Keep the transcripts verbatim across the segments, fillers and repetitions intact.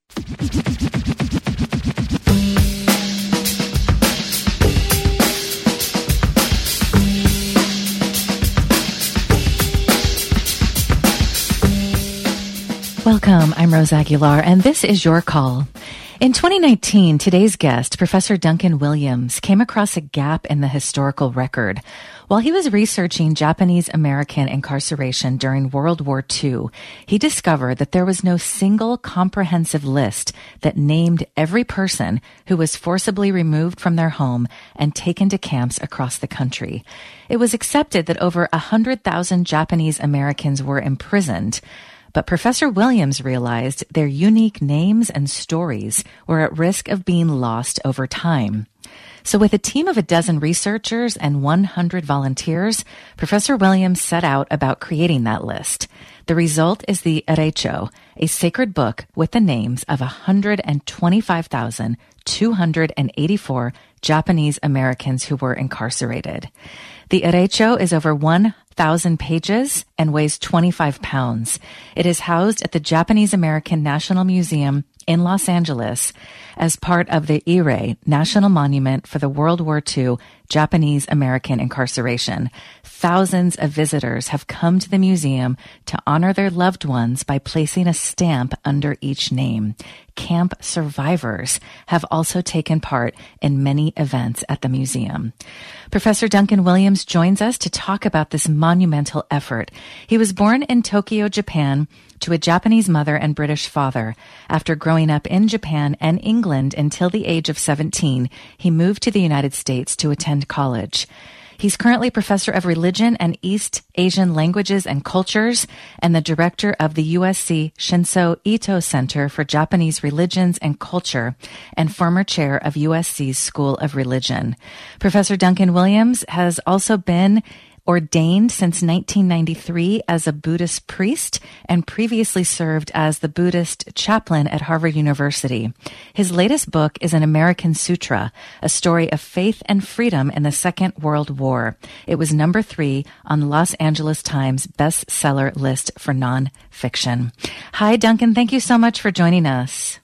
Welcome, I'm Rose Aguilar, and this is Your Call. In twenty nineteen, today's guest, Professor Duncan Williams, came across a gap in the historical record. While he was researching Japanese American incarceration during World War Two, he discovered that there was no single comprehensive list that named every person who was forcibly removed from their home and taken to camps across the country. It was accepted that over one hundred thousand Japanese Americans were imprisoned. But Professor Williams realized their unique names and stories were at risk of being lost over time. So with a team of a dozen researchers and one hundred volunteers, Professor Williams set out about creating that list. The result is the Erecho, a sacred book with the names of one hundred twenty-five thousand two hundred eighty-four Japanese Americans who were incarcerated. The Erecho is over one thousand pages and weighs twenty-five pounds. It is housed at the Japanese American National Museum in Los Angeles as part of the Ire National Monument for the World War Two Japanese American incarceration. Thousands of visitors have come to the museum to honor their loved ones by placing a stamp under each name. Camp survivors have also taken part in many events at the museum. Professor Duncan Williams joins us to talk about this monumental effort. He was born in Tokyo, Japan, to a Japanese mother and British father. After growing up in Japan and England until the age of seventeen, he moved to the United States to attend college. He's currently professor of religion and East Asian languages and cultures and the director of the U S C Shinso Ito Center for Japanese Religions and Culture and former chair of U S C's School of Religion. Professor Duncan Williams has also been ordained since nineteen ninety-three as a Buddhist priest and previously served as the Buddhist chaplain at Harvard University. His latest book is An American Sutra, a story of faith and freedom in the Second World War. It was number three on the Los Angeles Times bestseller list for nonfiction. Hi, Duncan. Thank you so much for joining us.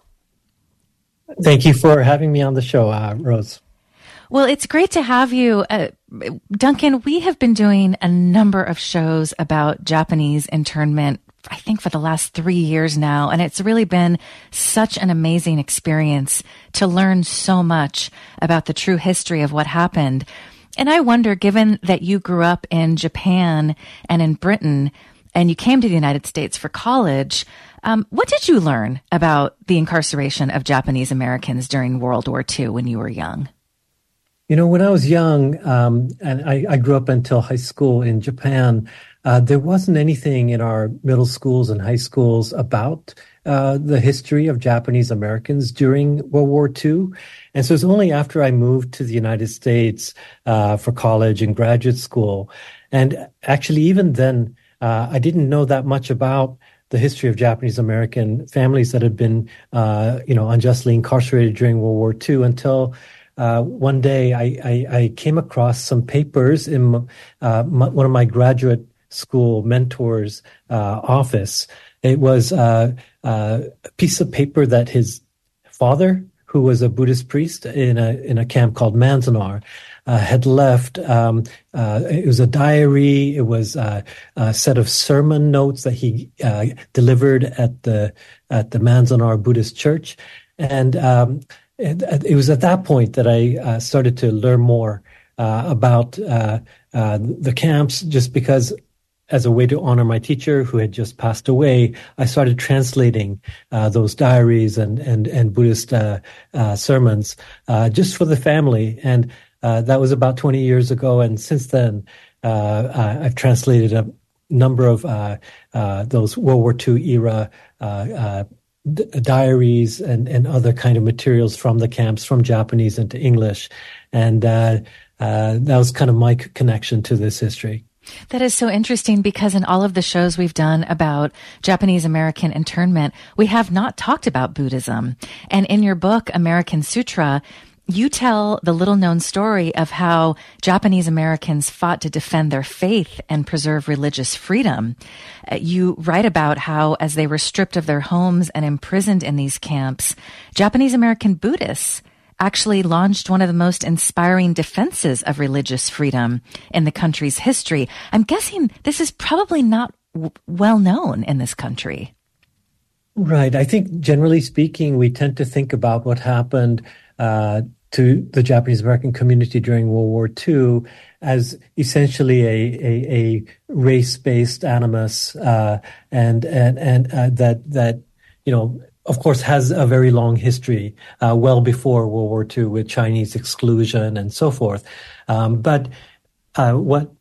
Thank you for having me on the show, uh, Rose. Well, it's great to have you. Uh, Duncan, we have been doing a number of shows about Japanese internment, I think for the last three years now, and it's really been such an amazing experience to learn so much about the true history of what happened. And I wonder, given that you grew up in Japan and in Britain, and you came to the United States for college, um, what did you learn about the incarceration of Japanese Americans during World War Two when you were young? You know, when I was young, um, and I, I grew up until high school in Japan, uh, there wasn't anything in our middle schools and high schools about uh, the history of Japanese Americans during World War Two. And so it's only after I moved to the United States uh, for college and graduate school. And actually, even then, uh, I didn't know that much about the history of Japanese American families that had been, uh, you know, unjustly incarcerated during World War Two until Uh, one day I, I, I came across some papers in uh, my, one of my graduate school mentors' uh, office. It was uh, uh, a piece of paper that his father, who was a Buddhist priest in a in a camp called Manzanar, uh, had left. Um, uh, it was a diary. It was uh, a set of sermon notes that he uh, delivered at the at the Manzanar Buddhist Church, and um, it was at that point that I uh, started to learn more uh, about uh, uh, the camps, just because as a way to honor my teacher who had just passed away, I started translating uh, those diaries and, and, and Buddhist uh, uh, sermons uh, just for the family. And uh, that was about twenty years ago. And since then, uh, I've translated a number of uh, uh, those World War Two era uh, uh D- diaries and, and other kind of materials from the camps, from Japanese into English. And uh, uh, that was kind of my c- connection to this history. That is so interesting because in all of the shows we've done about Japanese American internment, we have not talked about Buddhism. And in your book, American Sutra, you tell the little-known story of how Japanese Americans fought to defend their faith and preserve religious freedom. Uh, you write about how, as they were stripped of their homes and imprisoned in these camps, Japanese American Buddhists actually launched one of the most inspiring defenses of religious freedom in the country's history. I'm guessing this is probably not w- well known in this country. Right. I think generally speaking, we tend to think about what happened uh, to the Japanese American community during World War Two as essentially a a, a race-based animus, uh, and and and uh, that that you know, of course, has a very long history, uh, well before World War Two, with Chinese exclusion and so forth. Um, but uh, what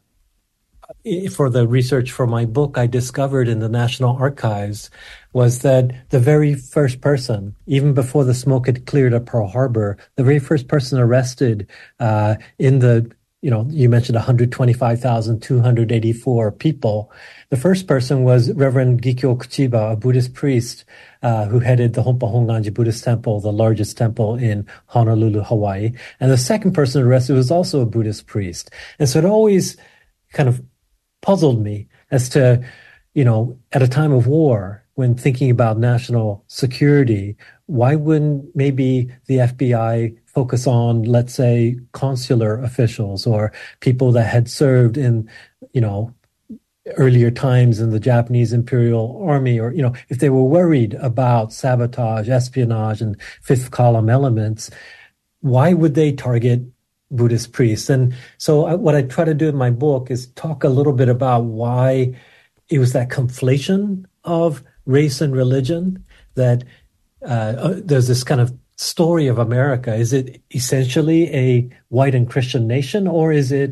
for the research for my book, I discovered in the National Archives was that the very first person, even before the smoke had cleared at Pearl Harbor, the very first person arrested uh, in the, you know, you mentioned one hundred twenty-five thousand two hundred eighty-four people. The first person was Reverend Gikyo Kuchiba, a Buddhist priest uh, who headed the Honpa Honganji Buddhist Temple, the largest temple in Honolulu, Hawaii. And the second person arrested was also a Buddhist priest. And so it always kind of puzzled me as to, you know, at a time of war, when thinking about national security, why wouldn't maybe the F B I focus on, let's say, consular officials or people that had served in, you know, earlier times in the Japanese Imperial Army, or, you know, if they were worried about sabotage, espionage, and fifth column elements, why would they target Buddhist priests? And so I, what I try to do in my book is talk a little bit about why it was that conflation of race and religion, that uh, uh, there's this kind of story of America. Is it essentially a white and Christian nation, or is it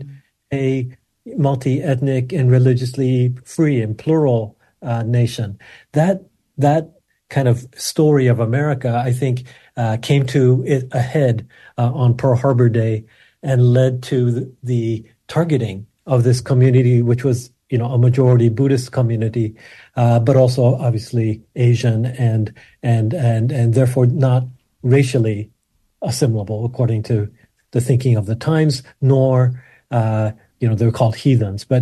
a multi-ethnic and religiously free and plural uh, nation? That that kind of story of America, I think, uh, came to it ahead uh, on Pearl Harbor Day, and led to the, the targeting of this community, which was, you know, a majority Buddhist community, uh, but also obviously Asian and and and and therefore not racially assimilable according to the thinking of the times, nor uh, you know, they're called heathens, but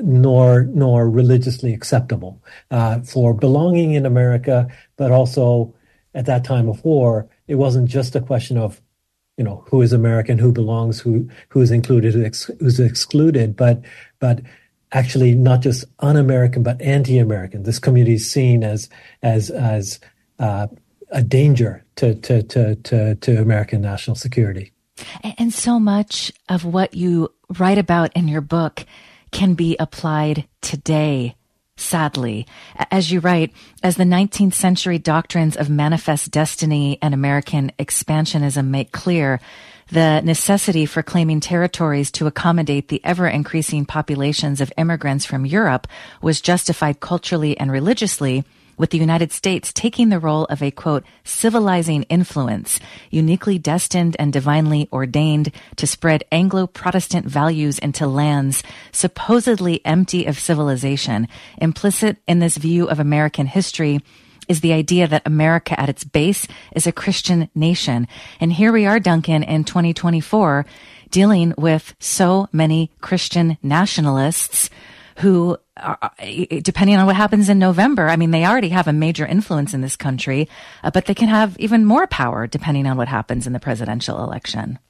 nor nor religiously acceptable uh, for belonging in America. But also at that time of war, it wasn't just a question of, you know, who is American, who belongs, who who is included, who ex, who's excluded, but but actually not just un-American, but anti-American. This community is seen as as as uh, a danger to, to to to to American national security. And so much of what you write about in your book can be applied today, sadly. As you write, as the nineteenth century doctrines of manifest destiny and American expansionism make clear, the necessity for claiming territories to accommodate the ever-increasing populations of immigrants from Europe was justified culturally and religiously, with the United States taking the role of a, quote, civilizing influence, uniquely destined and divinely ordained to spread Anglo-Protestant values into lands supposedly empty of civilization. Implicit in this view of American history is the idea that America at its base is a Christian nation. And here we are, Duncan, in twenty twenty-four, dealing with so many Christian nationalists who, are, depending on what happens in November, I mean, they already have a major influence in this country, uh, but they can have even more power depending on what happens in the presidential election.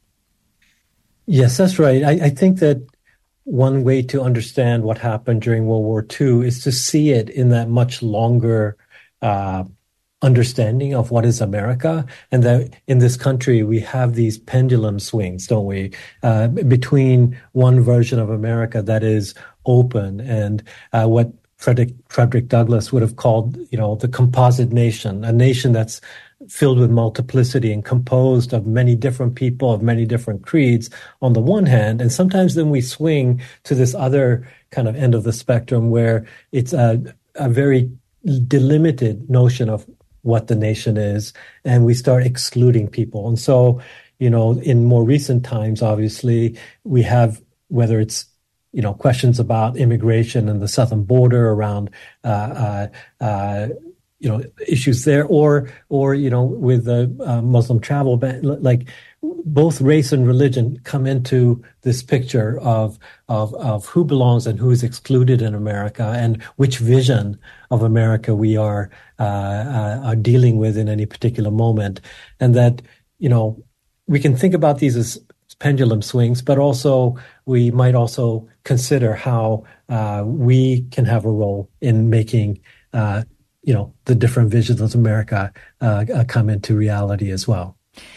Yes, that's right. I, I think that one way to understand what happened during World War Two is to see it in that much longer uh, understanding of what is America, and that in this country we have these pendulum swings, don't we, uh, between one version of America that is open and uh, what Frederick, Frederick Douglass would have called, you know, the composite nation, a nation that's filled with multiplicity and composed of many different people, of many different creeds on the one hand, and sometimes then we swing to this other kind of end of the spectrum where it's a, a very delimited notion of what the nation is, and we start excluding people. And so, you know, in more recent times, obviously, we have, whether it's, you know, questions about immigration and the southern border around, uh, uh, uh, you know, issues there, or, or, you know, with the uh, Muslim travel ban, like both race and religion come into this picture of, of, of who belongs and who is excluded in America, and which vision of America we are, uh, uh, are dealing with in any particular moment. And that, you know, we can think about these as pendulum swings, but also we might also consider how uh, we can have a role in making, uh, you know, the different visions of America uh, come into reality as well.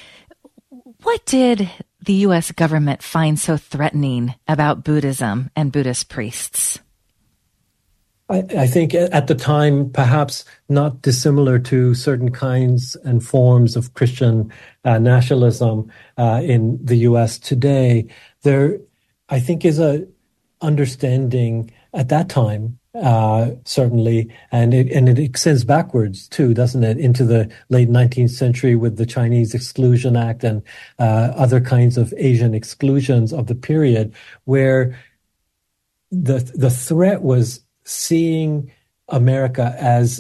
What did the U S government find so threatening about Buddhism and Buddhist priests? I, I think at the time, perhaps not dissimilar to certain kinds and forms of Christian uh, nationalism uh, in the U S today, there, I think, is a understanding at that time, uh, certainly, and it, and it extends backwards too, doesn't it, into the late nineteenth century with the Chinese Exclusion Act and uh, other kinds of Asian exclusions of the period, where the the threat was seeing America as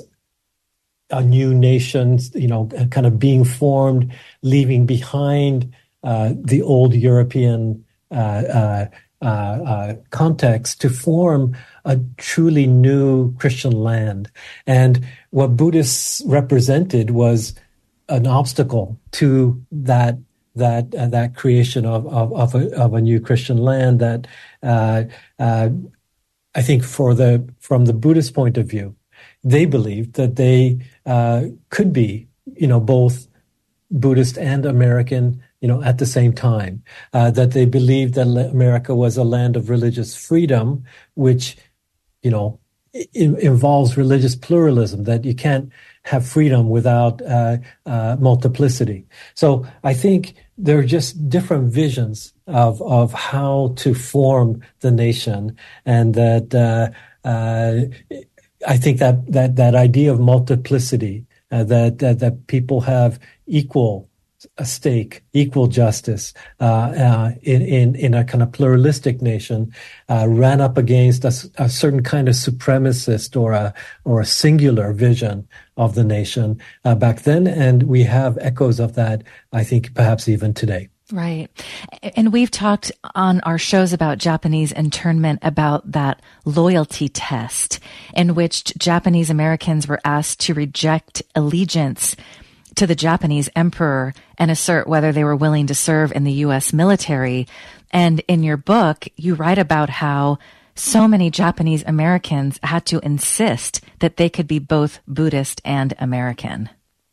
a new nation, you know, kind of being formed, leaving behind uh, the old European uh, uh, uh, uh, context to form a truly new Christian land. And what Buddhists represented was an obstacle to that that uh, that creation of of of a, of a new Christian land. That uh, uh, I think, for the from the Buddhist point of view, they believed that they uh, could be, you know, both Buddhist and American, you know, at the same time. Uh, that they believed that America was a land of religious freedom, which, you know, I- involves religious pluralism. That you can't have freedom without uh, uh, multiplicity. So I think there are just different visions of of how to form the nation, and that uh, uh, I think that that that idea of multiplicity, uh, that, that that people have equal a stake, equal justice uh, uh, in, in in a kind of pluralistic nation, uh, ran up against a, a certain kind of supremacist or a or a singular vision of the nation uh, back then, and we have echoes of that, I think, perhaps even today. Right. And we've talked on our shows about Japanese internment about that loyalty test in which Japanese Americans were asked to reject allegiance to the Japanese emperor and assert whether they were willing to serve in the U S military. And in your book, you write about how so many Japanese Americans had to insist that they could be both Buddhist and American.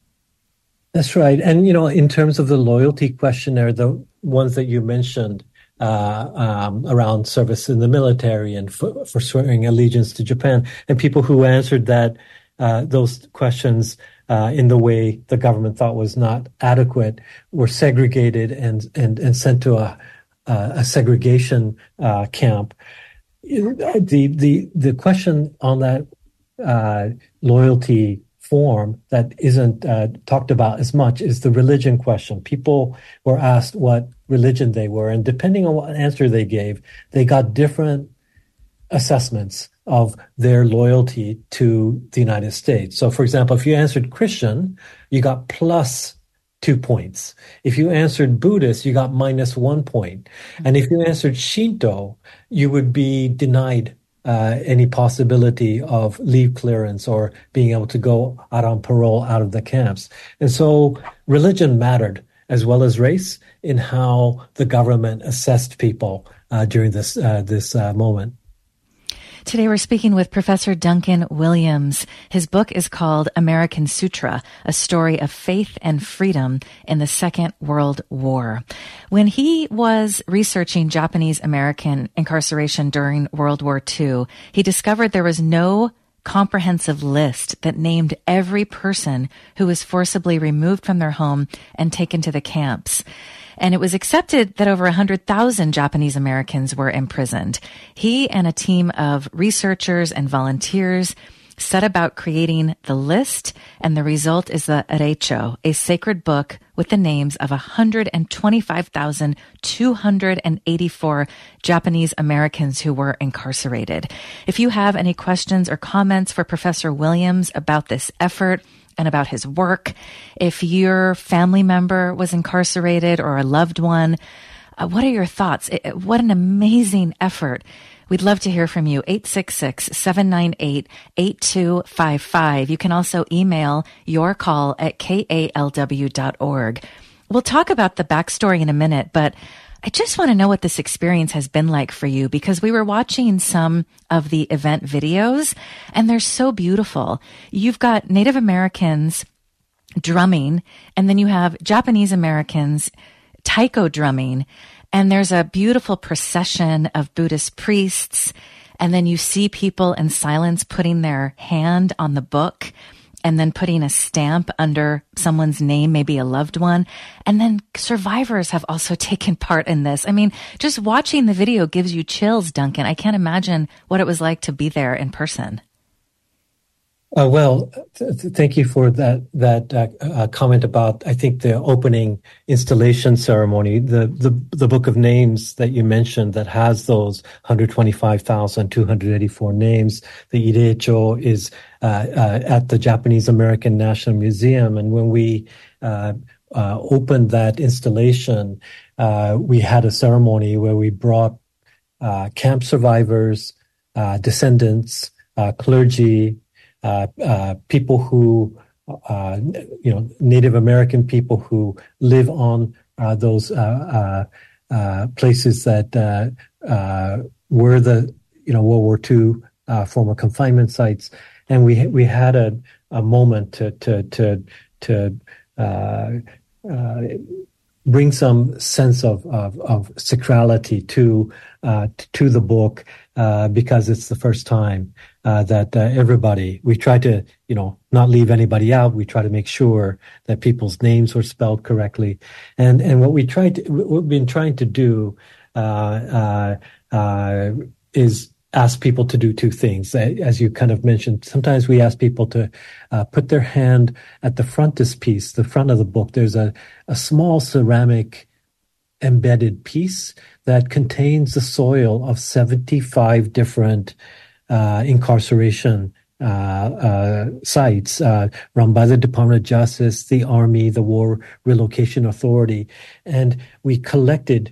That's right. And, you know, in terms of the loyalty questionnaire, the ones that you mentioned uh, um, around service in the military and for, for swearing allegiance to Japan, and people who answered that uh, those questions uh, in the way the government thought was not adequate were segregated and and, and sent to a, a segregation uh, camp. The the the question on that uh, loyalty form that isn't uh, talked about as much is the religion question. People were asked what religion they were, and depending on what answer they gave, they got different assessments of their loyalty to the United States. So, for example, if you answered Christian, you got plus two points. If you answered Buddhist, you got minus one point. And if you answered Shinto, you would be denied uh, any possibility of leave clearance or being able to go out on parole out of the camps. And so religion mattered as well as race in how the government assessed people uh, during this uh, this uh, moment. Today we're speaking with Professor Duncan Williams. His book is called American Sutra, A Story of Faith and Freedom in the Second World War. When he was researching Japanese American incarceration during World War Two, he discovered there was no comprehensive list that named every person who was forcibly removed from their home and taken to the camps. And it was accepted that over one hundred thousand Japanese Americans were imprisoned. He and a team of researchers and volunteers set about creating the list, and the result is the Reicho, a sacred book with the names of one hundred twenty-five thousand two hundred eighty-four Japanese Americans who were incarcerated. If you have any questions or comments for Professor Williams about this effort, and about his work. If your family member was incarcerated or a loved one, uh, what are your thoughts? It, what an amazing effort. We'd love to hear from you. eight six six, seven nine eight, eight two five five. You can also email your call at k a l w dot org. We'll talk about the backstory in a minute, but I just want to know what this experience has been like for you, because we were watching some of the event videos and they're so beautiful. You've got Native Americans drumming, and then you have Japanese Americans taiko drumming, and there's a beautiful procession of Buddhist priests, and then you see people in silence putting their hand on the book and then putting a stamp under someone's name, maybe a loved one. And then survivors have also taken part in this. I mean, just watching the video gives you chills, Duncan. I can't imagine what it was like to be there in person. Uh, well, th- th- thank you for that that uh, uh, comment about, I think, the opening installation ceremony. The, the the Book of Names that you mentioned that has those one hundred twenty-five thousand two hundred eighty-four names. The Ireicho is uh, uh, at the Japanese American National Museum, and when we uh, uh, opened that installation, uh, we had a ceremony where we brought uh, camp survivors, uh, descendants, uh, clergy. Uh, uh, people who, uh, you know, Native American people who live on uh, those uh, uh, uh, places that uh, uh, were the, you know, World War Two uh, former confinement sites, and we we had a, a moment to to to to uh, uh, bring some sense of of, of sacrality to uh, to the book uh, because it's the first time. Uh, that uh, everybody, we try to, you know, not leave anybody out. We try to make sure that people's names were spelled correctly. And and what we tried to, what we've been trying to do uh, uh, uh, is ask people to do two things. As you kind of mentioned, sometimes we ask people to uh, put their hand at the frontispiece, the front of the book. There's a, a small ceramic embedded piece that contains the soil of seventy-five different Uh, incarceration uh, uh, sites uh, run by the Department of Justice, the Army, the War Relocation Authority. And we collected,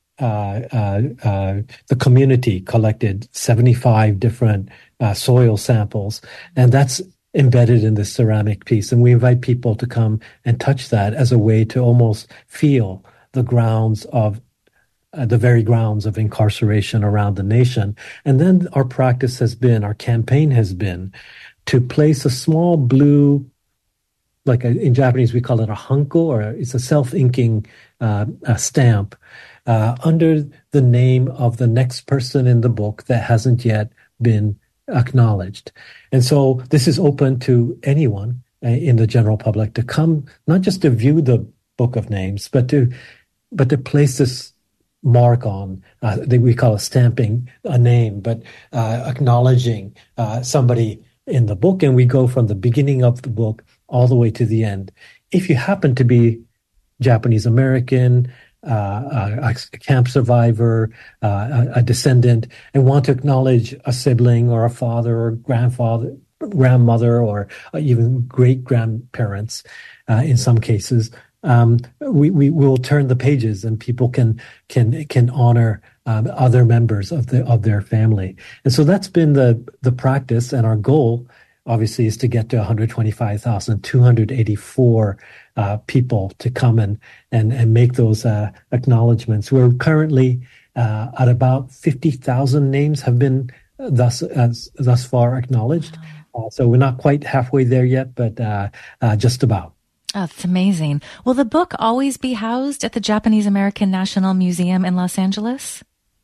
uh, uh, uh, the community collected seventy-five different uh, soil samples. And that's embedded in this ceramic piece. And we invite people to come and touch that as a way to almost feel the grounds of Uh, the very grounds of incarceration around the nation. And then our practice has been, our campaign has been to place a small blue, like a, in Japanese we call it a hanko, or it's a self-inking uh, a stamp uh, under the name of the next person in the book that hasn't yet been acknowledged. And so this is open to anyone uh, in the general public to come, not just to view the Book of Names, but to but to place this mark on, uh, that we call it stamping a name, but uh, acknowledging uh, somebody in the book. And we go from the beginning of the book all the way to the end. If you happen to be Japanese American, uh, a, a camp survivor, uh, a, a descendant, and want to acknowledge a sibling or a father or grandfather, grandmother, or even great grandparents uh, in some cases, Um, we, we will turn the pages, and people can can can honor um, other members of the of their family. And so that's been the the practice, and our goal, obviously, is to get to one hundred twenty-five thousand two hundred eighty-four uh, people to come and and and make those uh, acknowledgments. We're currently uh, at about fifty thousand names have been thus as, thus far acknowledged. Uh, so we're not quite halfway there yet, but uh, uh, just about. Oh, that's amazing. Will the book always be housed at the Japanese American National Museum in Los Angeles?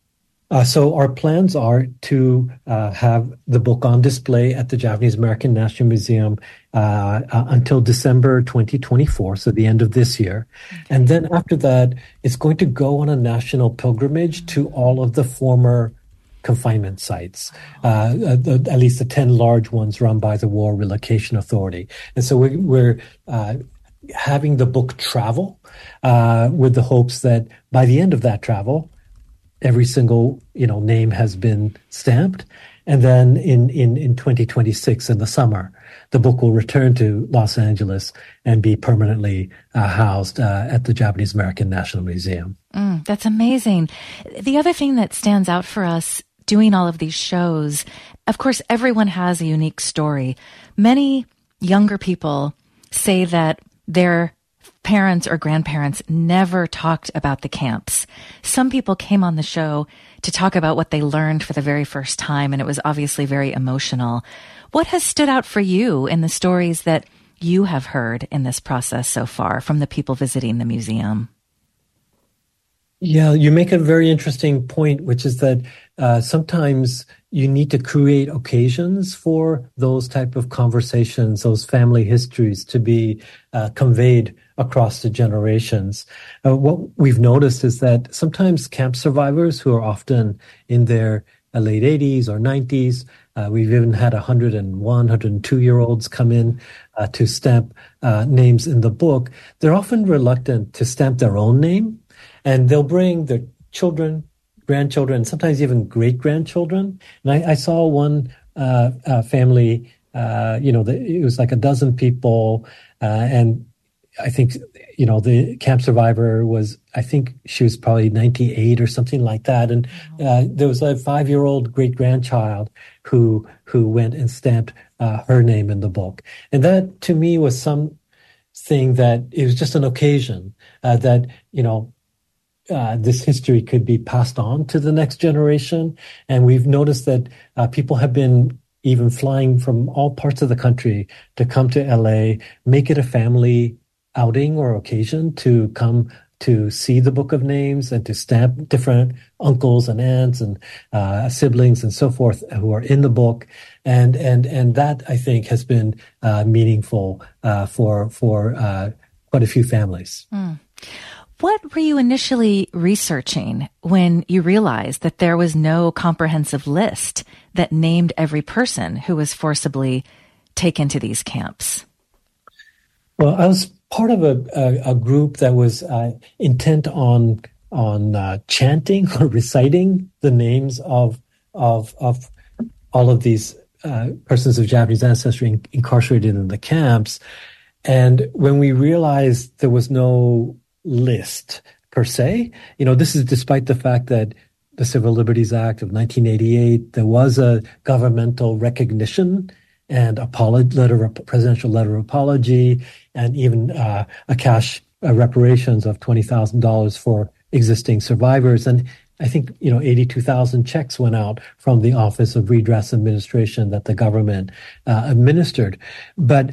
Uh, so our plans are to uh, have the book on display at the Japanese American National Museum uh, uh, until December twenty twenty-four, so the end of this year. Okay. And then after that, it's going to go on a national pilgrimage to all of the former confinement sites, uh, the, at least the ten large ones run by the War Relocation Authority. And so we, we're uh, having the book travel uh, with the hopes that by the end of that travel, every single, you know, name has been stamped. And then in, in, in twenty twenty-six, in the summer, the book will return to Los Angeles and be permanently uh, housed uh, at the Japanese American National Museum. Mm, that's amazing. The other thing that stands out for us doing all of these shows, of course, everyone has a unique story. Many younger people say that their parents or grandparents never talked about the camps. Some people came on the show to talk about what they learned for the very first time, and it was obviously very emotional. What has stood out for you in the stories that you have heard in this process so far from the people visiting the museum? Yeah, you make a very interesting point, which is that uh, sometimes you need to create occasions for those type of conversations, those family histories to be uh, conveyed across the generations. Uh, what we've noticed is that sometimes camp survivors who are often in their uh, late eighties or nineties, uh, we've even had one hundred one, one hundred two year olds come in uh, to stamp uh, names in the book. They're often reluctant to stamp their own name, and they'll bring their children, grandchildren, sometimes even great-grandchildren. And I, I saw one uh, uh, family, uh, you know, the, it was like a dozen people, uh, and I think, you know, the camp survivor was, I think she was probably ninety-eight or something like that. And uh, there was a five-year-old great-grandchild who who went and stamped uh, her name in the book. And that, to me, was something that it was just an occasion uh, that, you know, Uh, this history could be passed on to the next generation. And we've noticed that uh, people have been even flying from all parts of the country to come to L A, make it a family outing or occasion to come to see the Book of Names and to stamp different uncles and aunts and uh, siblings and so forth who are in the book. And and and that, I think, has been uh, meaningful uh, for, for uh, quite a few families. Mm. What were you initially researching when you realized that there was no comprehensive list that named every person who was forcibly taken to these camps? Well, I was part of a, a, a group that was uh, intent on on uh, chanting or reciting the names of of of all of these uh, persons of Japanese ancestry in, incarcerated in the camps. And when we realized there was no list per se, you know, this is despite the fact that the Civil Liberties Act of nineteen eighty-eight, there was a governmental recognition and apology, letter of, presidential letter of apology, and even uh, a cash uh, reparations of twenty thousand dollars for existing survivors. And I think, you know, eighty-two thousand checks went out from the Office of Redress Administration that the government uh, administered. But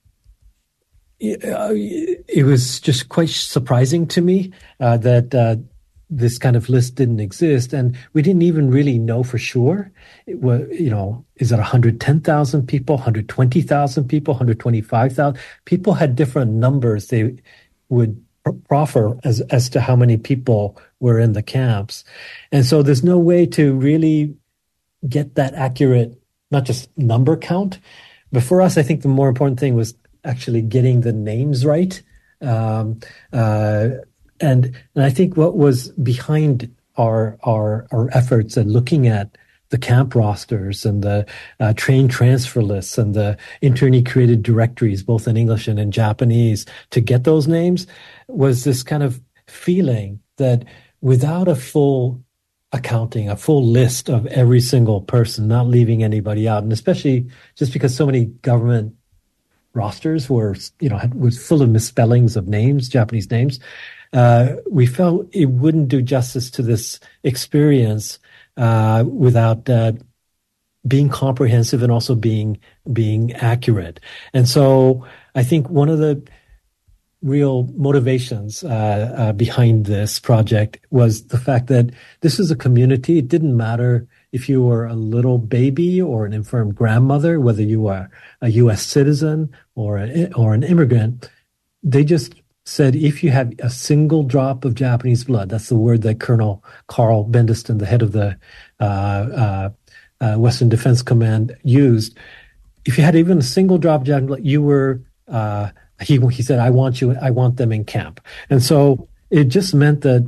it was just quite surprising to me uh, that uh, this kind of list didn't exist, and we didn't even really know for sure. It was, you know, is it one hundred ten thousand people, one hundred twenty thousand people, one hundred twenty-five thousand? People had different numbers they would proffer as as to how many people were in the camps, and so there's no way to really get that accurate, not just number count. But for us, I think the more important thing was actually getting the names right. Um, uh, and, and I think what was behind our, our, our efforts at looking at the camp rosters and the uh, train transfer lists and the internally created directories, both in English and in Japanese, to get those names was this kind of feeling that without a full accounting, a full list of every single person, not leaving anybody out, and especially just because so many government rosters were, you know, had, was full of misspellings of names, Japanese names. Uh, we felt it wouldn't do justice to this experience uh, without uh, being comprehensive and also being being accurate. And so I think one of the real motivations uh, uh, behind this project was the fact that this is a community. It didn't matter if you were a little baby or an infirm grandmother, whether you were a U S citizen or a, or an immigrant. They just said if you have a single drop of Japanese blood, that's the word that Colonel Carl Bendiston, the head of the uh, uh, uh, Western Defense Command, used. If you had even a single drop of Japanese blood, you were, uh, he, he said, I want you, I want them in camp. And so it just meant that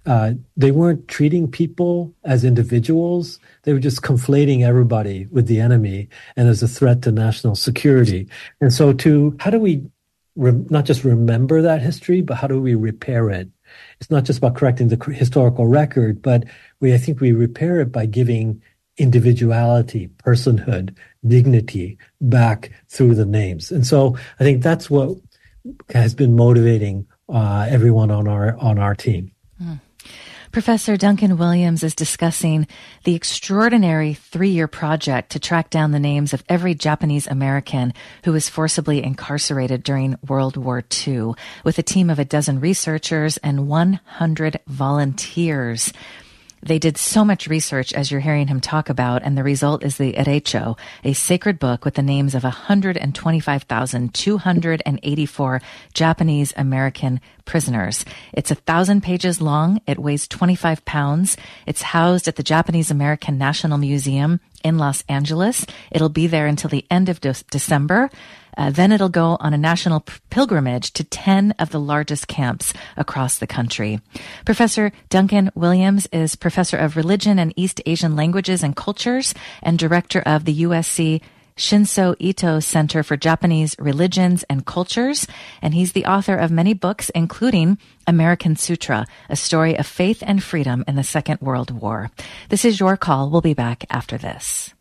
uh, they weren't treating people as individuals. They were just conflating everybody with the enemy and as a threat to national security. And so to, how do we re- not just remember that history, but how do we repair it? It's not just about correcting the historical record, but we, I think we repair it by giving individuality, personhood, dignity back through the names. And so I think that's what has been motivating uh, everyone on our on our team. Mm. Professor Duncan Williams is discussing the extraordinary three-year project to track down the names of every Japanese American who was forcibly incarcerated during World War Two, with a team of a dozen researchers and one hundred volunteers. They did so much research, as you're hearing him talk about, and the result is the Erecho, a sacred book with the names of one hundred twenty-five thousand two hundred eighty-four Japanese American prisoners. It's a thousand pages long. It weighs twenty-five pounds. It's housed at the Japanese American National Museum in Los Angeles. It'll be there until the end of de- December. Uh, then it'll go on a national p- pilgrimage to ten of the largest camps across the country. Professor Duncan Williams is professor of religion and East Asian languages and cultures and director of the U S C Shinso Ito Center for Japanese Religions and Cultures. And he's the author of many books, including American Sutra, a story of faith and freedom in the Second World War. This is Your Call. We'll be back after this.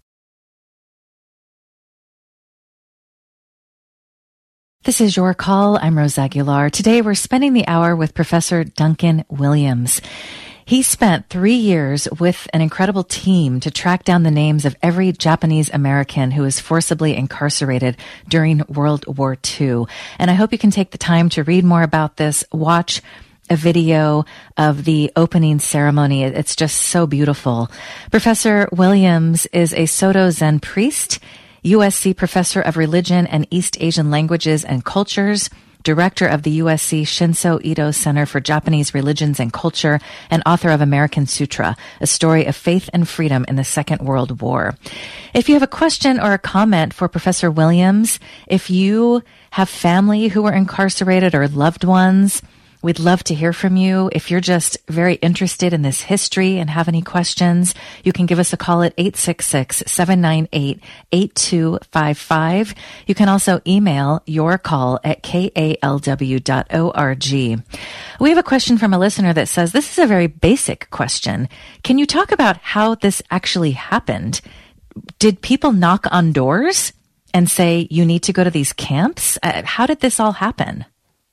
This is Your Call. I'm Rose Aguilar. Today we're spending the hour with Professor Duncan Williams. He spent three years with an incredible team to track down the names of every Japanese American who was forcibly incarcerated during World War Two. And I hope you can take the time to read more about this, watch a video of the opening ceremony. It's just so beautiful. Professor Williams is a Soto Zen priest, U S C Professor of Religion and East Asian Languages and Cultures, Director of the U S C Shinso Ito Center for Japanese Religions and Culture, and author of American Sutra, a story of faith and freedom in the Second World War. If you have a question or a comment for Professor Williams, if you have family who are incarcerated or loved ones, we'd love to hear from you. If you're just very interested in this history and have any questions, you can give us a call at eight six six, seven nine eight, eight two five five. You can also email your call at k a l w dot org. We have a question from a listener that says, this is a very basic question. Can you talk about how this actually happened? Did people knock on doors and say, you need to go to these camps? Uh, how did this all happen?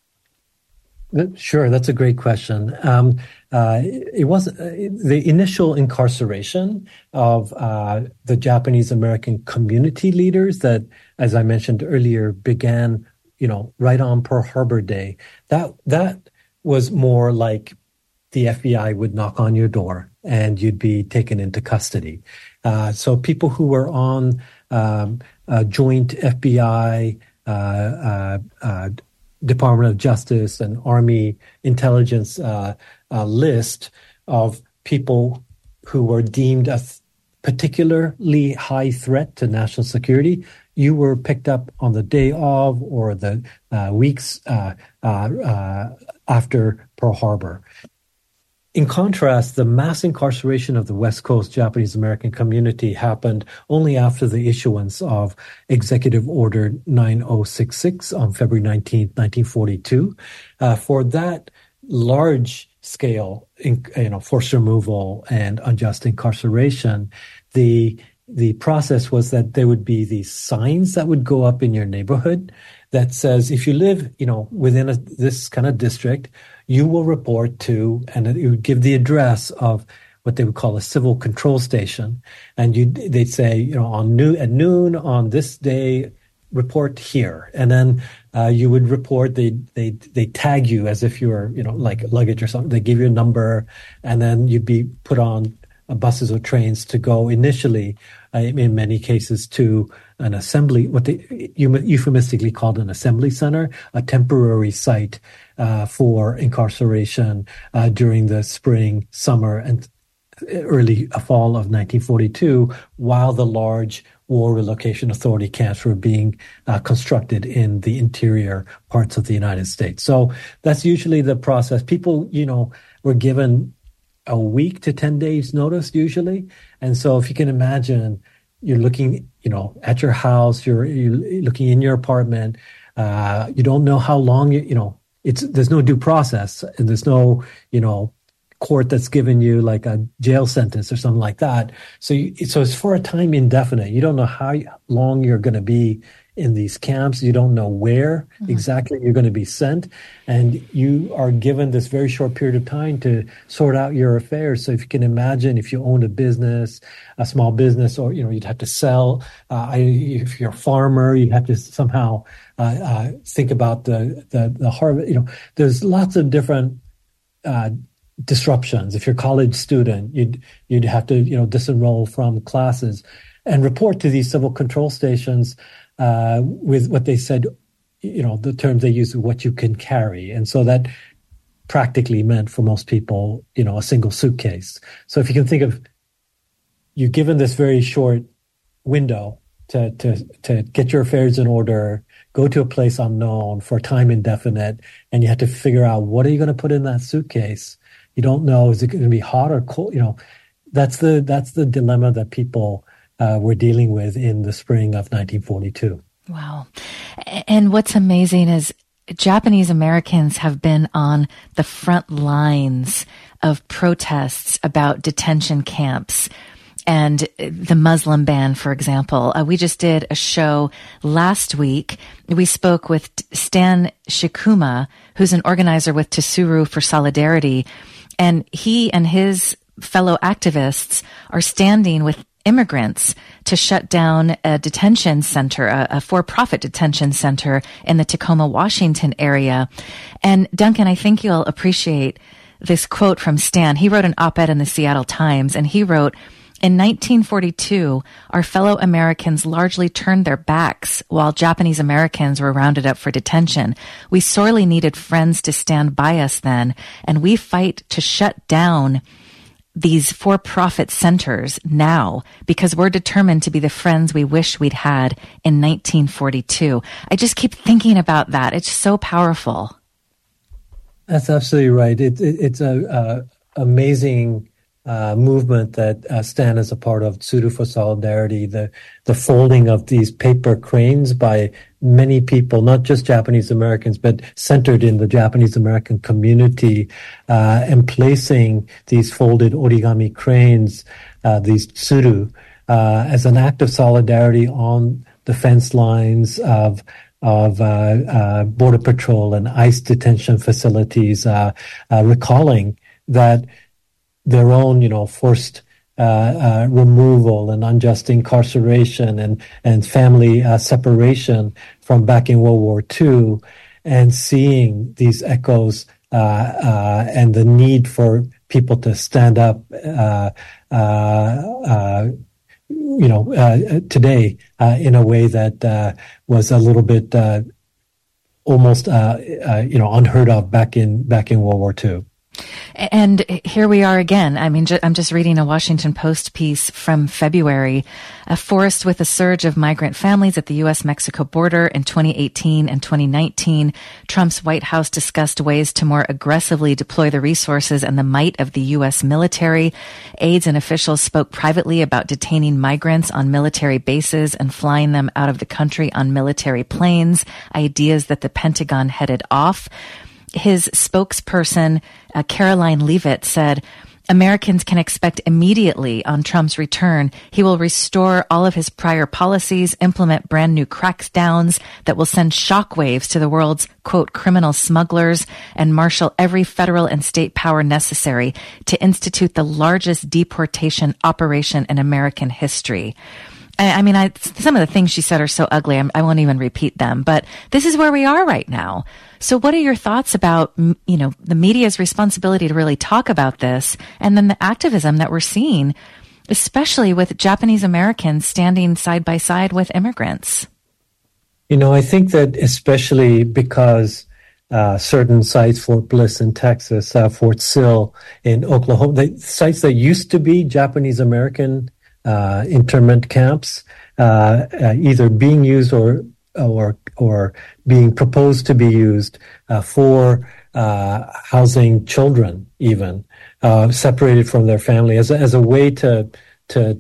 Sure, that's a great question. Um, uh, it was uh, the initial incarceration of uh, the Japanese American community leaders that, as I mentioned earlier, began, you know, right on Pearl Harbor Day. That that was more like the F B I would knock on your door and you'd be taken into custody. Uh, so people who were on um, a joint F B I uh, uh, uh, Department of Justice and Army intelligence uh, uh, list of people who were deemed a th- particularly high threat to national security, you were picked up on the day of or the uh, weeks uh, uh, uh, after Pearl Harbor. In contrast, the mass incarceration of the West Coast Japanese American community happened only after the issuance of Executive Order nine oh six six on February nineteenth, nineteen forty-two. Uh, for that large scale, in, you know, forced removal and unjust incarceration, the the process was that there would be these signs that would go up in your neighborhood that says, if you live, you know, within a, this kind of district, you will report to, and it would give the address of what they would call a civil control station. And you, they'd say, you know, on noon, at noon on this day, report here. And then uh, you would report, they they they tag you as if you were, you know, like luggage or something. They give you a number, and then you'd be put on uh, buses or trains to go initially, uh, in many cases, to an assembly, what they euphemistically called an assembly center, a temporary site uh, for incarceration uh, during the spring, summer, and early fall of nineteen forty-two, while the large War Relocation Authority camps were being uh, constructed in the interior parts of the United States. So that's usually the process. People, you know, were given a week to ten days notice usually. And so if you can imagine, you're looking, you know, at your house, you're, you're looking in your apartment, uh, you don't know how long, you, you know, it's, there's no due process and there's no, you know, court that's given you like a jail sentence or something like that. So, you, so it's for a time indefinite. You don't know how long you're going to be in these camps. You don't know where mm-hmm. exactly you're going to be sent. And you are given this very short period of time to sort out your affairs. So if you can imagine, if you owned a business, a small business, or, you know, you'd have to sell, uh, if you're a farmer, you'd have to somehow uh, uh, think about the, the, the harvest. You know, there's lots of different uh, disruptions. If you're a college student, you'd, you'd have to, you know, disenroll from classes and report to these civil control stations Uh, with what they said, you know, the terms they use, what you can carry. And so that practically meant for most people, you know, a single suitcase. So if you can think of, you're given this very short window to, to, to get your affairs in order, go to a place unknown for time indefinite, and you have to figure out, what are you going to put in that suitcase? You don't know, is it going to be hot or cold? You know, that's the, that's the dilemma that people Uh, we're dealing with in the spring of nineteen forty-two. Wow. And what's amazing is Japanese Americans have been on the front lines of protests about detention camps and the Muslim ban, for example. Uh, we just did a show last week. We spoke with Stan Shikuma, who's an organizer with Tsuru for Solidarity, and he and his fellow activists are standing with immigrants to shut down a detention center, a, a for-profit detention center in the Tacoma, Washington area. And Duncan, I think you'll appreciate this quote from Stan. He wrote an op-ed in the Seattle Times, and he wrote, "In nineteen forty-two, our fellow Americans largely turned their backs while Japanese Americans were rounded up for detention. We sorely needed friends to stand by us then, and we fight to shut down these for-profit centers now because we're determined to be the friends we wish we'd had in nineteen forty-two. I just keep thinking about that. It's so powerful. That's absolutely right. It, it, it's a uh, amazing uh, movement that uh, Stan is a part of, Tsuru for Solidarity, the, the folding of these paper cranes by many people, not just Japanese Americans, but centered in the Japanese American community, uh, and placing these folded origami cranes, uh, these tsuru, uh, as an act of solidarity on the fence lines of of uh, uh, Border Patrol and ICE detention facilities, uh, uh, recalling that their own, you know, forced uh, uh, removal and unjust incarceration and, and family uh, separation from back in World War Two, and seeing these echoes uh, uh, and the need for people to stand up, uh, uh, uh, you know, uh, today uh, in a way that uh, was a little bit uh, almost, uh, uh, you know, unheard of back in back in World War Two. And here we are again. I mean, ju- I'm just reading a Washington Post piece from February. A forest with a surge of migrant families at the U S Mexico border in twenty eighteen and twenty nineteen. Trump's White House discussed ways to more aggressively deploy the resources and the might of the U S military. Aides and officials spoke privately about detaining migrants on military bases and flying them out of the country on military planes, ideas that the Pentagon headed off. His spokesperson, uh, Caroline Leavitt, said, Americans can expect immediately on Trump's return, he will restore all of his prior policies, implement brand new crackdowns that will send shockwaves to the world's, quote, criminal smugglers, and marshal every federal and state power necessary to institute the largest deportation operation in American history. I mean, I, some of the things she said are so ugly, I'm, I won't even repeat them, but this is where we are right now. So what are your thoughts about, you know, the media's responsibility to really talk about this, and then the activism that we're seeing, especially with Japanese Americans standing side by side with immigrants? You know, I think that especially because uh, certain sites, Fort Bliss in Texas, uh, Fort Sill in Oklahoma, the sites that used to be Japanese American uh, internment camps, uh, uh, either being used or or or being proposed to be used uh, for uh, housing children, even uh, separated from their family, as a, as a way to to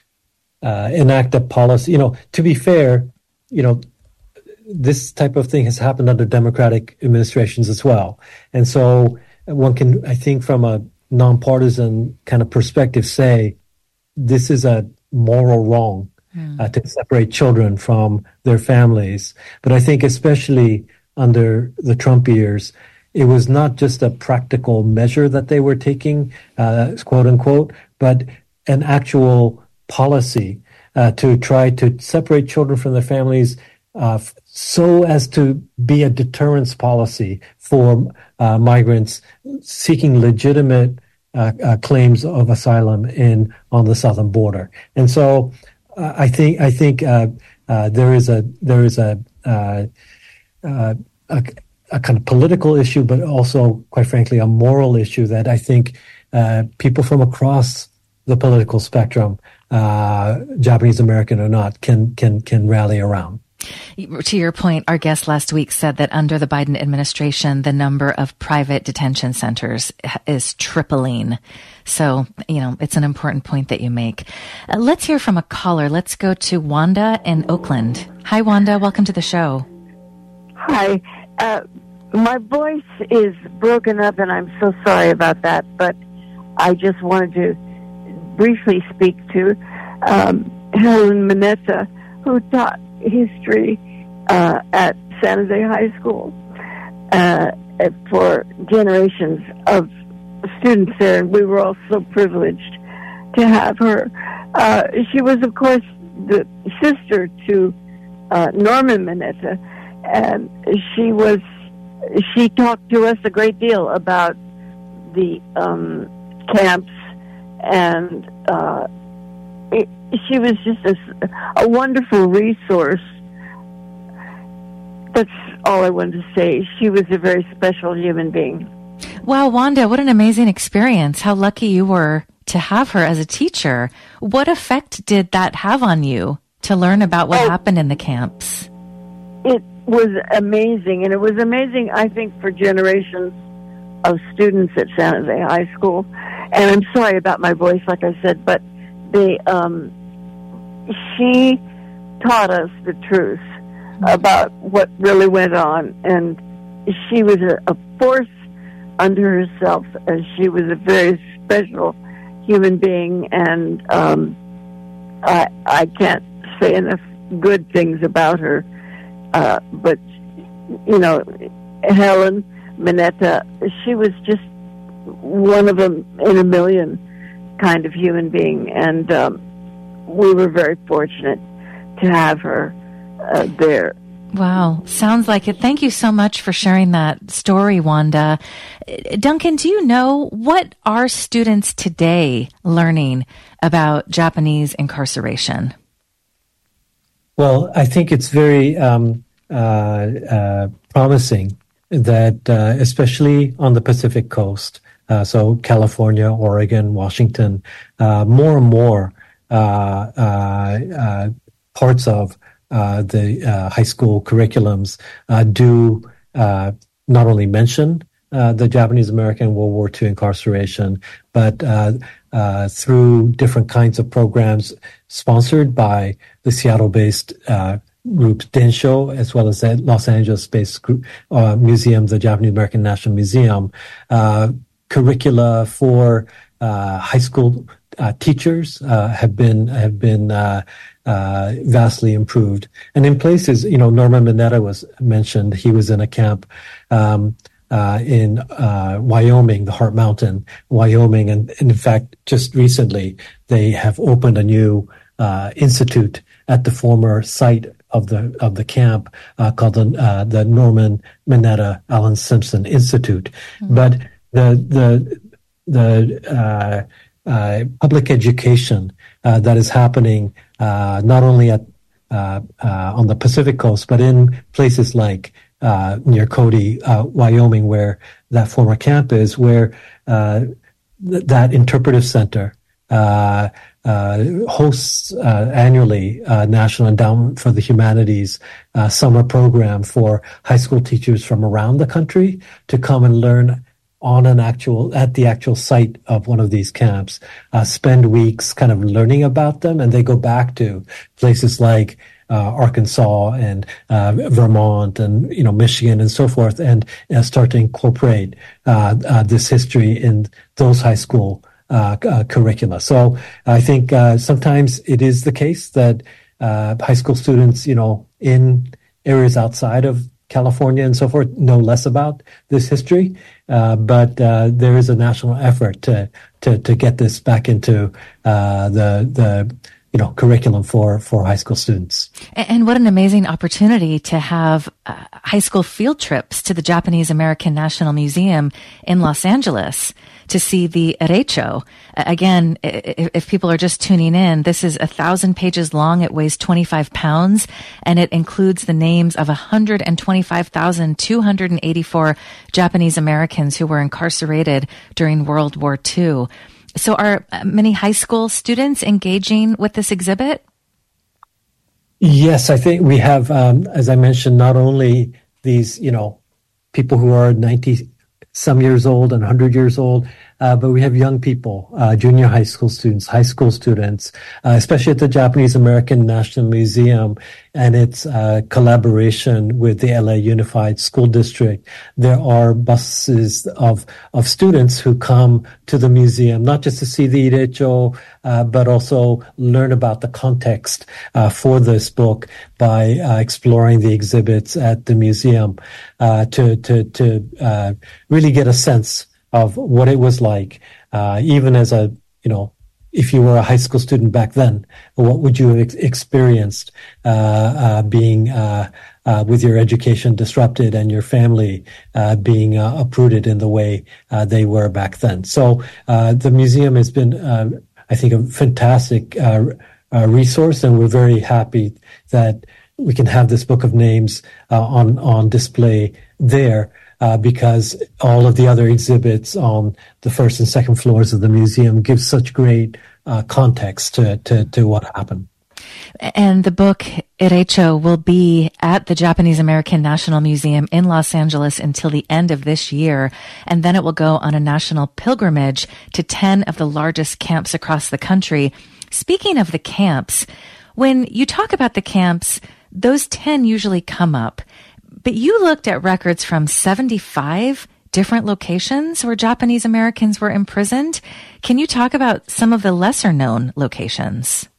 uh, enact a policy. You know, to be fair, you know, this type of thing has happened under Democratic administrations as well, and so one can, I think, from a nonpartisan kind of perspective, say this is a moral wrong. Mm. Uh, to separate children from their families. But I think especially under the Trump years, it was not just a practical measure that they were taking, uh, quote unquote, but an actual policy uh, to try to separate children from their families uh, so as to be a deterrence policy for uh, migrants seeking legitimate uh, uh, claims of asylum in on the southern border. And so Uh, I think I think uh, uh, there is a there is a, uh, uh, a a kind of political issue, but also, quite frankly, a moral issue that I think uh, people from across the political spectrum, uh, Japanese American or not, can can can rally around. To your point, our guest last week said that under the Biden administration, the number of private detention centers is tripling. So, you know, it's an important point that you make. Uh, let's hear from a caller. Let's go to Wanda in Oakland. Hi, Wanda. Welcome to the show. Hi. Uh, my voice is broken up, and I'm so sorry about that, but I just wanted to briefly speak to um, Helen Mineta, who taught history uh, at San Jose High School uh, for generations of students there, and we were all so privileged to have her. Uh, she was, of course, the sister to uh, Norman Mineta, and she was she talked to us a great deal about the um, camps, and uh, it, she was just a, a wonderful resource. That's all I wanted to say. She was a very special human being. Wow, Wanda, what an amazing experience. How lucky you were to have her as a teacher. What effect did that have on you to learn about what oh, happened in the camps? It was amazing, and it was amazing, I think, for generations of students at San Jose High School. And I'm sorry about my voice, like I said, but they, um, she taught us the truth about what really went on, and she was a, a force unto herself, as she was a very special human being, and um, I, I can't say enough good things about her. Uh, but, you know, Helen Mineta, she was just one of them in a million kind of human being, and um, we were very fortunate to have her uh, there. Wow. Sounds like it. Thank you so much for sharing that story, Wanda. Duncan, do you know, what are students today learning about Japanese incarceration? Well, I think it's very um, uh, uh, promising that, uh, especially on the Pacific Coast, uh, so California, Oregon, Washington, uh, more and more uh, uh, uh, parts of Uh, the uh, high school curriculums uh, do uh, not only mention uh, the Japanese American World War Two incarceration, but uh, uh, through different kinds of programs sponsored by the Seattle-based uh, group Densho, as well as the Los Angeles-based group, uh, museum, the Japanese American National Museum, uh, curricula for uh, high school uh, teachers uh, have been have been uh, Uh, vastly improved. And in places, you know, Norman Mineta was mentioned. He was in a camp um, uh, in uh, Wyoming, the Heart Mountain, Wyoming. And, and in fact, just recently, they have opened a new uh, institute at the former site of the of the camp uh, called the, uh, the Norman Mineta Allen Simpson Institute. Mm-hmm. But the the the uh, uh, public education uh, that is happening Uh, not only at uh, uh, on the Pacific Coast, but in places like uh, near Cody, uh, Wyoming, where that former camp is, where uh, th- that interpretive center uh, uh, hosts uh, annually uh, National Endowment for the Humanities uh, summer program for high school teachers from around the country to come and learn on an actual, at the actual site of one of these camps, uh, spend weeks kind of learning about them, and they go back to places like uh, Arkansas and uh, Vermont and, you know, Michigan and so forth, and uh, start to incorporate uh, uh, this history in those high school uh, uh, curricula. So I think uh, sometimes it is the case that uh, high school students, you know, in areas outside of California and so forth know less about this history, uh, but uh, there is a national effort to to to get this back into uh, the the you know curriculum for for high school students. And what an amazing opportunity to have uh, high school field trips to the Japanese American National Museum in Los Angeles to see the Erecho. Again, if people are just tuning in, this is a thousand pages long. It weighs twenty-five pounds, and it includes the names of one hundred twenty-five thousand two hundred eighty-four Japanese Americans who were incarcerated during World War Two. So are many high school students engaging with this exhibit? Yes, I think we have, um, as I mentioned, not only these, you know, people who are ninety some years old and one hundred years old, uh, but we have young people, uh, junior high school students, high school students, uh, especially at the Japanese American National Museum and its uh, collaboration with the L A Unified School District. There are buses of of students who come to the museum, not just to see the Irecho, uh, but also learn about the context uh, for this book by uh, exploring the exhibits at the museum, uh, to to to uh, really get a sense of what it was like, uh, even as a, you know, if you were a high school student back then, what would you have ex- experienced uh, uh, being uh, uh, with your education disrupted and your family uh, being uh, uprooted in the way uh, they were back then? So uh, the museum has been, uh, I think, a fantastic uh, uh, resource, and we're very happy that we can have this book of names uh, on on display there. Uh, because all of the other exhibits on the first and second floors of the museum give such great uh, context to, to, to what happened. And the book, Erecho, will be at the Japanese American National Museum in Los Angeles until the end of this year. And then it will go on a national pilgrimage to ten of the largest camps across the country. Speaking of the camps, when you talk about the camps, those ten usually come up. But you looked at records from seventy-five different locations where Japanese Americans were imprisoned. Can you talk about some of the lesser known locations?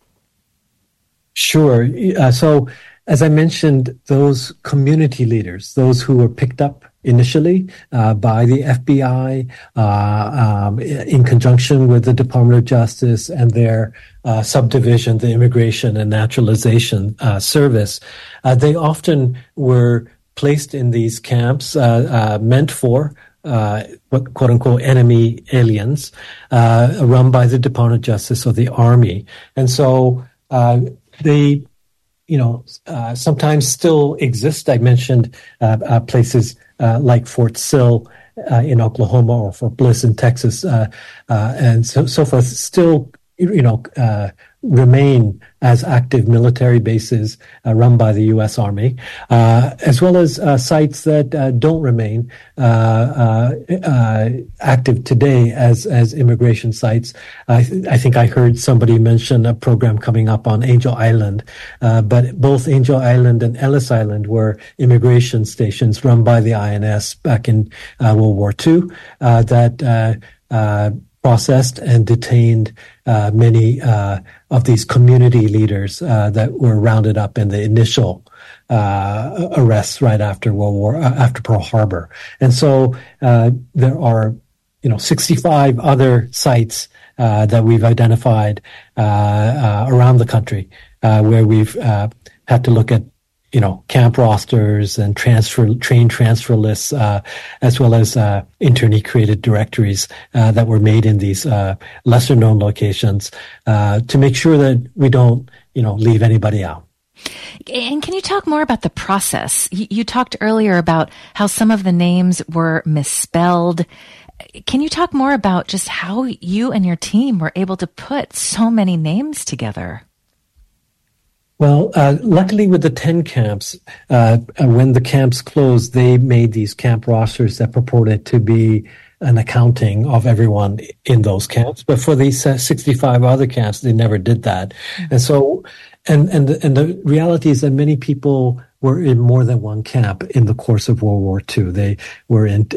Sure. Uh, so, as I mentioned, those community leaders, those who were picked up initially uh, by the F B I uh, um, in conjunction with the Department of Justice and their uh, subdivision, the Immigration and Naturalization uh, Service, uh, they often were placed in these camps uh, uh, meant for uh, what quote unquote enemy aliens, uh, run by the Department of Justice or the Army. And so uh, they, you know, uh, sometimes still exist. I mentioned uh, uh, places uh, like Fort Sill uh, in Oklahoma or Fort Bliss in Texas, uh, uh, and so, so forth, still, you know, uh, remain as active military bases uh, run by the U S Army, uh, as well as uh, sites that uh, don't remain uh, uh, uh, active today as as immigration sites. I, th- I think I heard somebody mention a program coming up on Angel Island, uh, but both Angel Island and Ellis Island were immigration stations run by the I N S back in uh, World War Two uh, that uh, uh, processed and detained uh, many uh, of these community leaders uh, that were rounded up in the initial uh, arrests right after World War, uh, after Pearl Harbor. And so uh, there are, you know, sixty-five other sites uh, that we've identified uh, uh, around the country uh, where we've uh, had to look at, you know, camp rosters and transfer, train transfer lists, uh, as well as, uh, internally created directories, uh, that were made in these, uh, lesser known locations, uh, to make sure that we don't, you know, leave anybody out. And can you talk more about the process? You, you talked earlier about how some of the names were misspelled. Can you talk more about just how you and your team were able to put so many names together? Well, uh, luckily with the ten camps, uh, when the camps closed, they made these camp rosters that purported to be an accounting of everyone in those camps. But for these uh, sixty-five other camps, they never did that. Mm-hmm. And so, and, and, the, and the reality is that many people were in more than one camp in the course of World War Two. They were in,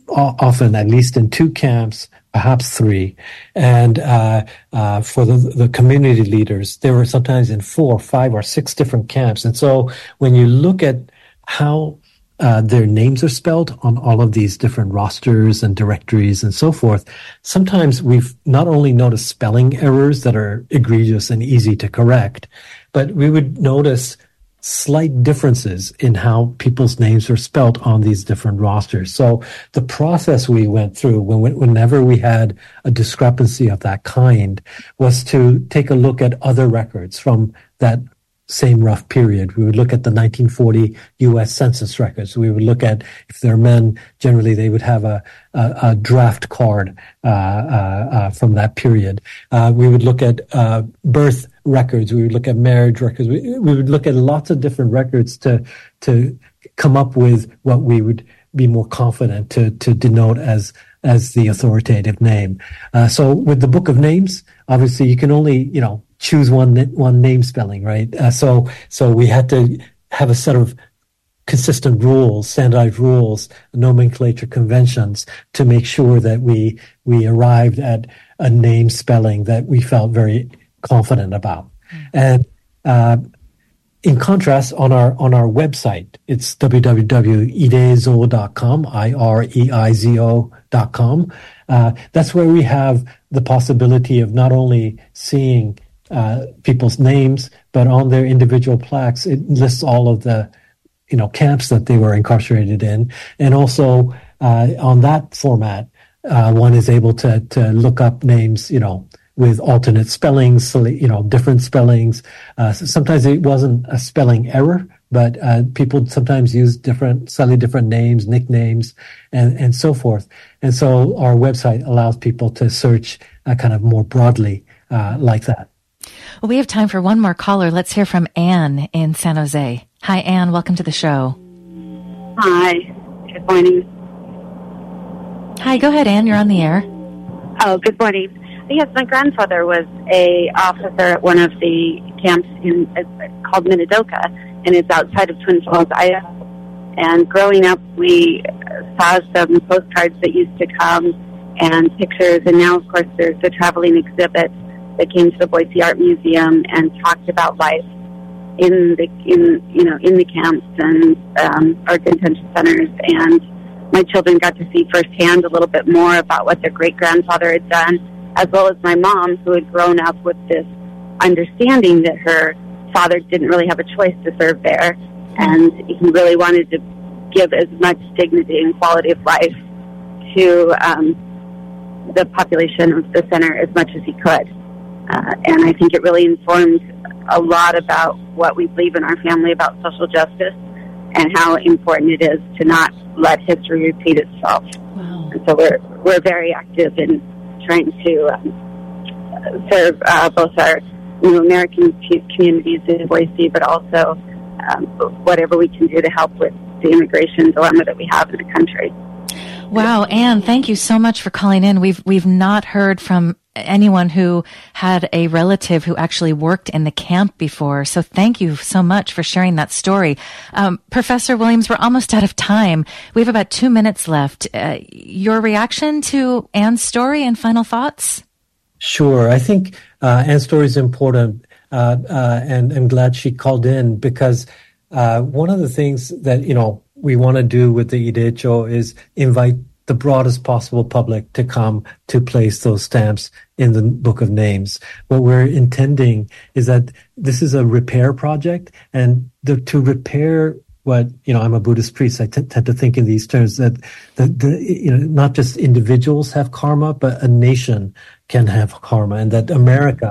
often at least in two camps, perhaps three. And uh, uh, for the, the community leaders, they were sometimes in four, five, or six different camps. And so when you look at how uh, their names are spelled on all of these different rosters and directories and so forth, sometimes we've not only noticed spelling errors that are egregious and easy to correct, but we would notice slight differences in how people's names are spelt on these different rosters. So the process we went through when, whenever we had a discrepancy of that kind was to take a look at other records from that same rough period. We would look at the nineteen forty U S Census records. We would look at, if they're men, generally they would have a, a, a draft card uh, uh, uh, from that period. Uh, we would look at uh, birth records. We would look at marriage records. We, we would look at lots of different records to to come up with what we would be more confident to to denote as as the authoritative name. Uh, so with the Book of Names, obviously you can only, you know, choose one one name spelling, right? Uh, so so we had to have a set of consistent rules, standardized rules, nomenclature conventions to make sure that we we arrived at a name spelling that we felt very confident about. Mm. And uh, in contrast, on our on our website, it's w w w dot ireizo dot com, I R E I Z O dot com. Uh, that's where we have the possibility of not only seeing uh, people's names, but on their individual plaques, it lists all of the, you know, camps that they were incarcerated in. And also uh, on that format, uh, one is able to to look up names, you know, with alternate spellings, you know, different spellings. Uh, sometimes it wasn't a spelling error, but uh, people sometimes use different, slightly different names, nicknames, and, and so forth. And so our website allows people to search uh, kind of more broadly uh, like that. Well, we have time for one more caller. Let's hear from Anne in San Jose. Hi, Anne. Welcome to the show. Hi. Good morning. Hi. Go ahead, Anne. You're on the air. Oh, good morning. Yes, my grandfather was a officer at one of the camps in uh, called Minidoka, and it's outside of Twin Falls, Idaho. And growing up, we saw some postcards that used to come and pictures, and now, of course, there's a traveling exhibit that came to the Boise Art Museum and talked about life in the in you know in the camps and um, our detention centers. And my children got to see firsthand a little bit more about what their great grandfather had done, as well as my mom, who had grown up with this understanding that her father didn't really have a choice to serve there, and he really wanted to give as much dignity and quality of life to um, the population of the center as much as he could. Uh, and I think it really informed a lot about what we believe in our family about social justice and how important it is to not let history repeat itself. Wow. And so we're we're very active in trying to um, serve uh, both our you know, American communities in Boise, but also um, whatever we can do to help with the immigration dilemma that we have in the country. Wow, Anne, thank you so much for calling in. We've we've not heard from anyone who had a relative who actually worked in the camp before. So thank you so much for sharing that story. Um, Professor Williams, we're almost out of time. We have about two minutes left. Uh, your reaction to Anne's story and final thoughts? Sure. I think uh, Anne's story is important, uh, uh, and I'm glad she called in because uh, one of the things that, you know, we want to do with the Idecho is invite the broadest possible public to come to place those stamps in the Book of Names. What we're intending is that this is a repair project, and the, to repair what, you know, I'm a Buddhist priest, I t- tend to think in these terms that the, the, you know, not just individuals have karma, but a nation can have karma, and that America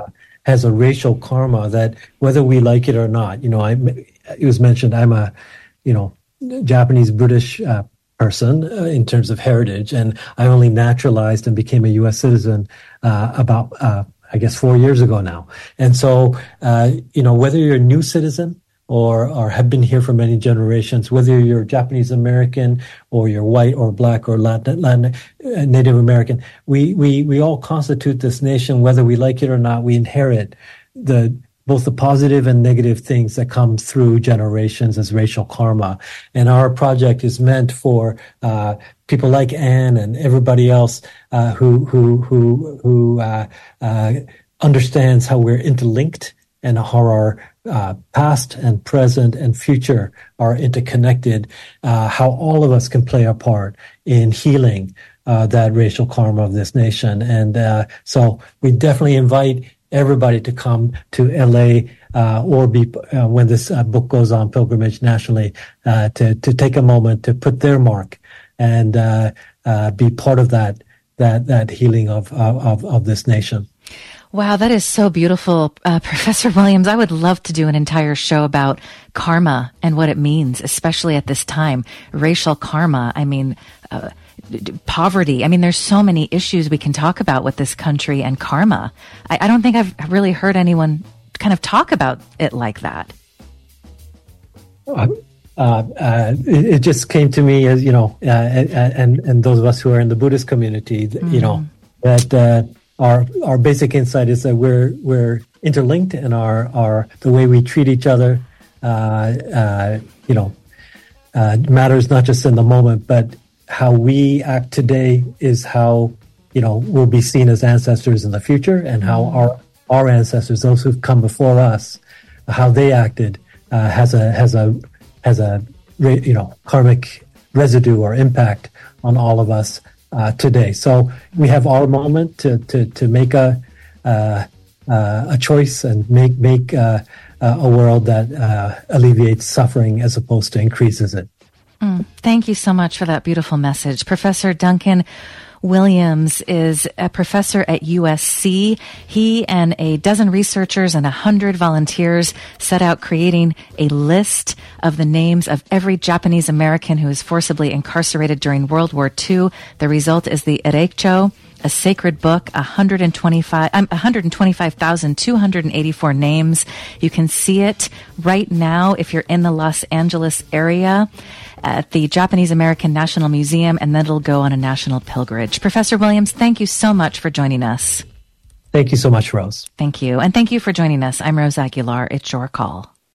has a racial karma that whether we like it or not, you know, I, it was mentioned I'm a, you know, Japanese British uh, person uh, in terms of heritage, and I only naturalized and became a U S citizen uh, about, uh, I guess, four years ago now. And so, uh, you know, whether you're a new citizen or or have been here for many generations, whether you're Japanese American or you're white or black or Latin, Latin uh, Native American, we, we, we all constitute this nation, whether we like it or not. We inherit the both the positive and negative things that come through generations as racial karma. And our project is meant for uh, people like Anne and everybody else uh, who who who who uh, uh, understands how we're interlinked and how our uh, past and present and future are interconnected, uh, how all of us can play a part in healing uh, that racial karma of this nation. And uh, so we definitely invite everybody to come to L A uh, or be uh, when this uh, book goes on pilgrimage nationally uh, to to take a moment to put their mark and uh, uh, be part of that that that healing of of of this nation. Wow, that is so beautiful, uh, Professor Williams. I would love to do an entire show about karma and what it means, especially at this time. Racial karma. I mean. Uh, Poverty. I mean, there's so many issues we can talk about with this country and karma. I, I don't think I've really heard anyone kind of talk about it like that. Uh, uh, it, it just came to me as, you know, uh, and, and those of us who are in the Buddhist community, mm. you know, that uh, our our basic insight is that we're we're interlinked, and our, our the way we treat each other, uh, uh, you know, uh, matters not just in the moment, but how we act today is how, you know, we'll be seen as ancestors in the future, and how our our ancestors, those who've come before us, how they acted uh, has a has a has a you know karmic residue or impact on all of us uh, today. So we have our moment to to to make a uh, uh, a choice and make make uh, uh, a world that uh, alleviates suffering as opposed to increases it. Mm, thank you so much for that beautiful message. Professor Duncan Williams is a professor at U S C. He and a dozen researchers and a hundred volunteers set out creating a list of the names of every Japanese American who was forcibly incarcerated during World War Two. The result is the Ereikcho, a sacred book, one hundred twenty-five, um, one hundred twenty-five thousand two hundred eighty-four names. You can see it right now if you're in the Los Angeles area at the Japanese American National Museum, and then it'll go on a national pilgrimage. Professor Williams, thank you so much for joining us. Thank you so much, Rose. Thank you. And thank you for joining us. I'm Rose Aguilar. It's your call.